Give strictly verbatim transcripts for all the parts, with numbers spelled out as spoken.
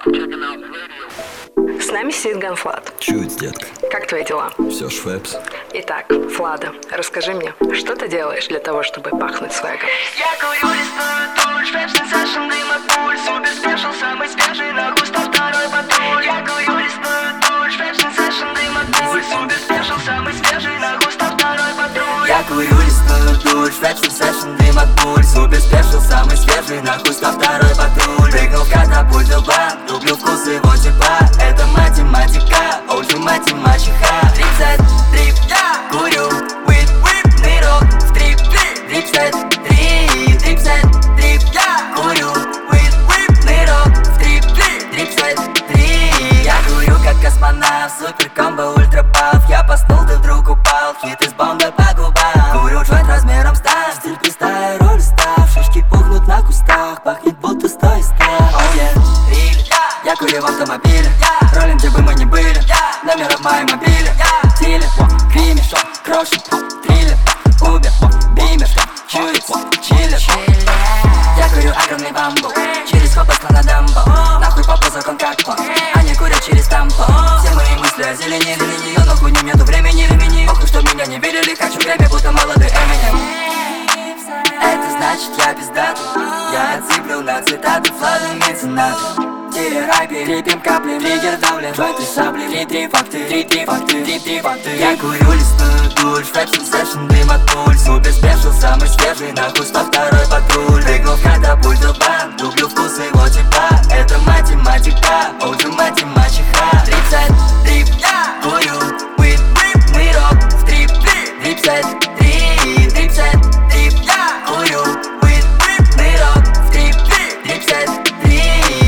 С нами сидит Ганфлад. Чуть, детка. Как твои дела? Все швепс. Итак, Флада, расскажи мне, что ты делаешь для того, чтобы пахнуть свегом? Я курю, листную туль, швепс, сенсейшн, дым от пуль, супер спешл, самый свежий, на густо второй патруль. Я курю, листную туль, швепс, сенсейшн, дым от пуль, супер спешл, самый свежий, на густо второй патруль. Я курю, листную туль, швепс, сенсейшн, дым от пуль, супер спешл, самый свежий, на густо второй патруль. Прыгнул в катапульту бан, люблю вкус его типа, это математика, оджи математиха. Тридцать трип, я курю, whip, whip, нырок в трип, тридцать три, тридцать трип, я курю, whip, whip, нырок в трип, тридцать три. Я курю как космонавт, супер комбо, ультра паф. Я постул, ты вдруг упал, хит из бомбы по губам. Курю джойнт размером став, стиль пустая роль став. Шишки пухнут на кустах, пахнет будто сто из ста. Oh yeah, риль, я курю в автомобиле, ролим, где бы мы ни были, номера в моем мобиле. Тиле, кример, крошит, триллер, убер, бимер, чует, чиллер. Я курю огромный бамбу, через хоп на дамбо. Нахуй папа закон как он, они курят через тампо. Все мои мысли о зелени, зелени, но нахуй не нету времени, времени. Охуй, что меня не видели, хочу время, будто молодой Эминем. Это значит я пиздатый, я отсыплю на цитаты, флады меценаты. Тире-райпи, трипим капли, триггер давлен, джойнты сабли, три-три факты, три-три факты, три-три факты. Я курю листную дуль, швепс, сенсейшн, дым от пуль, супер спешл, самый свежий, нахуй сто второй патруль. Прыгнул в катапульту бан, люблю вкус его типа, это математика, оджи математиха. Тридцать трип, я курю, whip, whip, нырок в трип, тридцать три, тридцать трип, я курю, whip, whip, нырок в трип, тридцать три.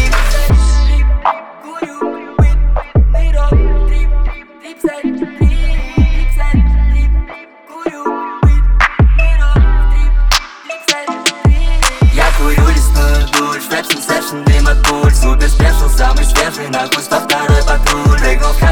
Я курю листную дуль, швепс, сенсейшн, дым от пуль, супер спешл, самый свежий, нахуй сто второй патруль. Прыгнул в